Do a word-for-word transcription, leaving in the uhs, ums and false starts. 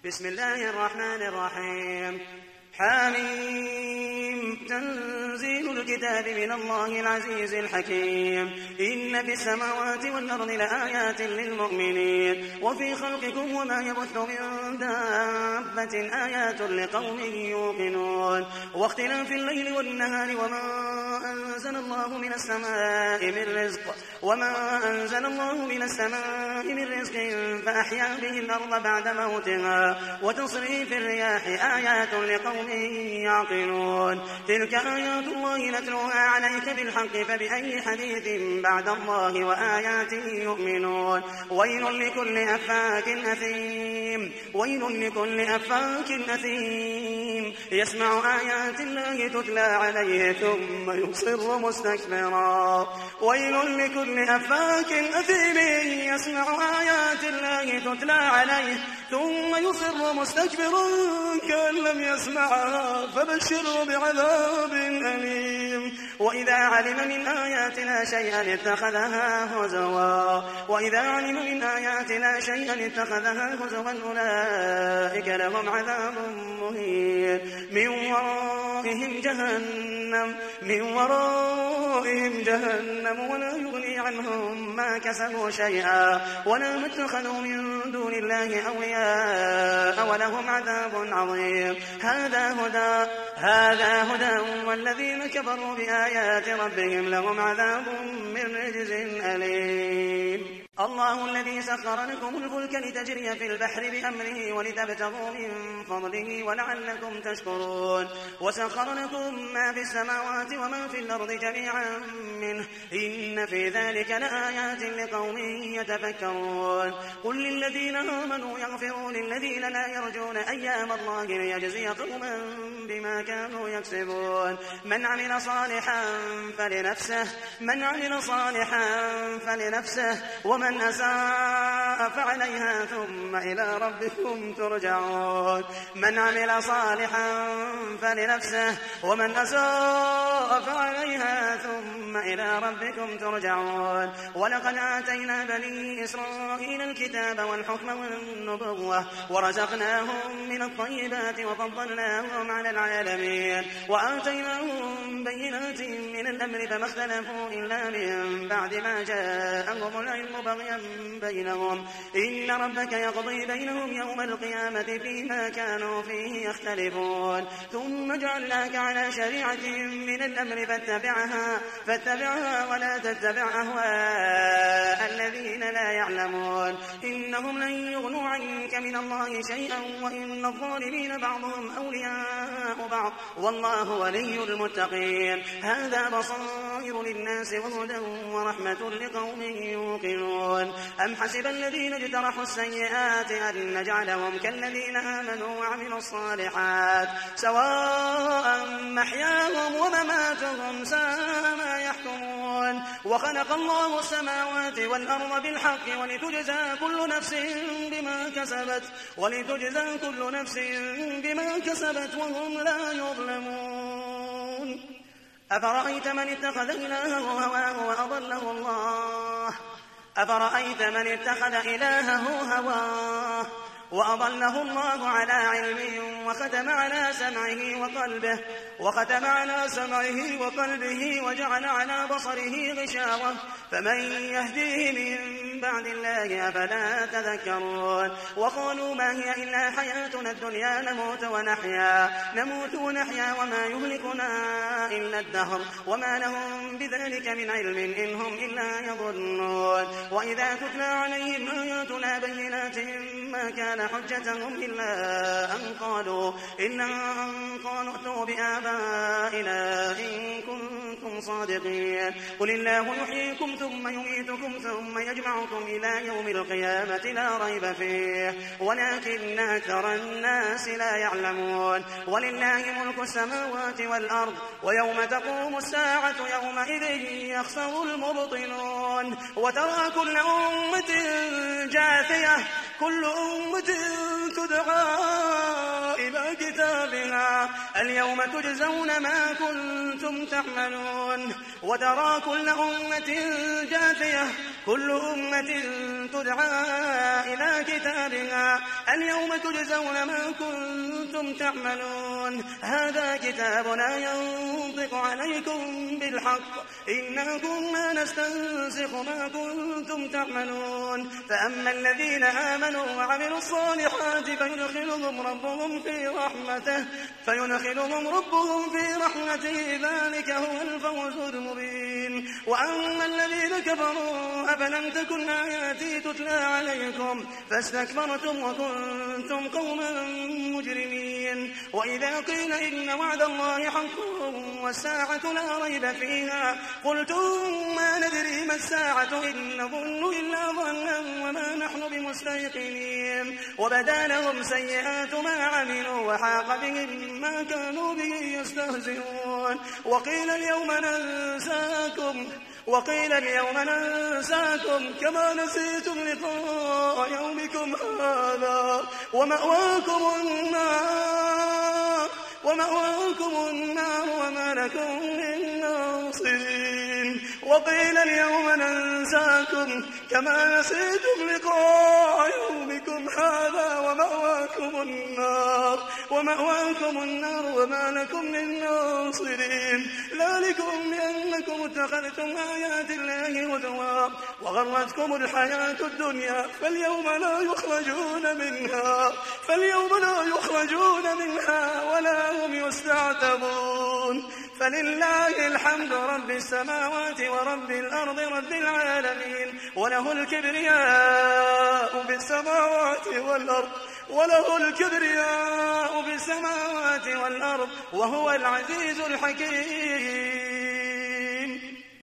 بسم الله الرحمن الرحيم. حميم. تنزيل الكتاب من الله العزيز الحكيم. إن في السماوات والأرض لآيات للمؤمنين وفي خلقكم وما يبث من دابة آيات لقوم يوقنون واختلاف الليل والنهار وما أنزل الله من السماء من رزق وما أنزل الله من السماء من رزق فأحيا به الأرض بعد موتها وتصريف الرياح آيات لقوم يعقلون. تلك آيات الله نتلوها عليك بالحق فبأي حديث بعد الله وآياته يؤمنون. ويل لكل أفاك أثيم ويل لكل أفاك أثيم يسمع آيات الله تتلى عليه ثم يصر مستكبرا. ويل لكل أفاك أثيم يسمع آيات الله تتلى عليه ثم يصر مستكبرا كأن لم يسمعها فبشره بعذاب أليم. وإذا علم من آياتنا شيئا اتخذها هزوا وإذا علم من آياتنا شيئا اتخذها هزوا أولئك لهم عذاب مهين من ورائهم جهنم من ورائهم جهنم ولا يغني عنهم ما كسبوا شيئا ولا ما اتخذوا من دون الله أولياء ولهم عذاب عظيم. هذا هدى هذا هدى والذين كفروا بآيات ربهم لهم عذاب من رجز أليم. الله الذي سخر لكم الفلك لتجري في البحر بأمره ولتبتغوا من فضله ولعلكم تشكرون. وسخر لكم ما في السماوات وما في الأرض جميعا منه إن في ذلك لآيات لقوم يتفكرون. قل للذين آمنوا يغفروا للذين لا يرجون أيام الله ليجزي قوما بما كانوا يكسبون. من عمل صالحا فلنفسه من عمل صالحا فلنفسه ومن أساء فعليها ثم إلى ربكم ترجعون. من عمل صالحا فلنفسه ومن أساء فعليها ثم إلى ربكم ترجعون. ولقد آتينا بني إسرائيل الكتاب والحكم والنبوة ورزقناهم من الطيبات وفضلناهم على العالمين وآتيناهم بينات من الأمر فما اختلفوا إلا من بعد ما جاءهم العلم بغيا بينهم إن ربك يقضي بينهم يوم القيامة فيما كانوا فيه يختلفون. ثم جعلناك على شريعة من الأمر فاتبعها فاتبعها ولا تتبع أهواء الذين لا يعلمون إنهم لن يغنوا عنك من الله شيئا وإن الظالمين بعضهم أولياء بعض والله ولي المتقين. هذا بصائر للناس وهدى ورحمة لقوم يوقنون. أم حسب الذين اجترحوا السيئات أن نجعلهم كالذين آمنوا وعملوا الصالحات سواء محياهم ومماتهم ساء ما يحكمون. وخلق الله السماوات والأرض بالحق ولتجزى كل نفس بما كسبت ولتجزى كل نفس بما كسبت وهم لا يظلمون. أفرأيت من اتخذ إلهه هواه وأضله الله أفرأيت من اتخذ إلهه هواه وأضله الله على علم وختم على سمعه وقلبه وختم على سمعه وقلبه وجعل على بصره غشاوة فمن يهديه من بعد الله أفلا تذكرون. وقالوا ما هي إلا حياتنا الدنيا نموت ونحيا نموت ونحيا وما يهلكنا إلا الدهر وما لهم بذلك من علم إن هم إلا يظنون. وإذا تتلى عليهم آياتنا بينات ما كان حجتهم إلا أن قالوا إلا أن قالوا ائتوا بآبائنا إن كنتم صادقين. قل الله يحييكم ثم يميتكم ثم يجمعكم إلى يوم القيامة لا ريب فيه ولكن أكثر الناس لا يعلمون. ولله ملك السماوات والأرض ويوم تقوم الساعة يومئذ يخسر المبطلون. وترى كل أمة جاثية كل أمة تدعى إلى كتابها اليوم تجزون ما كنتم تعملون. وترى كل أمة جاثية كل أمة تدعى إلى كتابها اليوم تجزون ما كنتم تعملون هذا كتابنا ينطق عليكم بالحق إنا كنا نستنسخ ما كنتم تعملون فأما الذين آمنوا وعملوا الصالحات فيدخلهم ربهم في رحمته فيدخلهم ربهم في رحمته ذلك هو الفوز المبين وأما الذين كفروا أفلم تكن آياتي تتلى عليكم فاستكبرتم وكنتم قوما مجرمين وإذا قيل إن وعد الله حق والساعة لا ريب فيها قلتم ما ندري ما الساعة إن نظن إلا ظنا وما نحن بمستيقنين وبدا لهم سيئات ما عملوا وحاق بهم ما كانوا به يستهزئون وقيل اليوم ننساكم وقيل اليوم ننساكم كما نسيتم لقاء يومكم هذا ومأواكم النار ومأواكم النار وما لكم من ناصرين وقيل اليوم ننساكم كما نسيتم لقاء يومكم هذا ومأواكم النار ومأواكم النار وما لكم من ناصرين ذلكم بأنكم اتخذتم آيات الله هزوا وغرتكم الحياة الدنيا فاليوم لا يخرجون منها فاليوم لا يخرجون منها ولا هم يستعتبون فلله الحمد رب السماوات ورب الأرض رب العالمين وله الكبرياء في السماوات والأرض وله الكبرياء في السماوات والأرض وهو العزيز الحكيم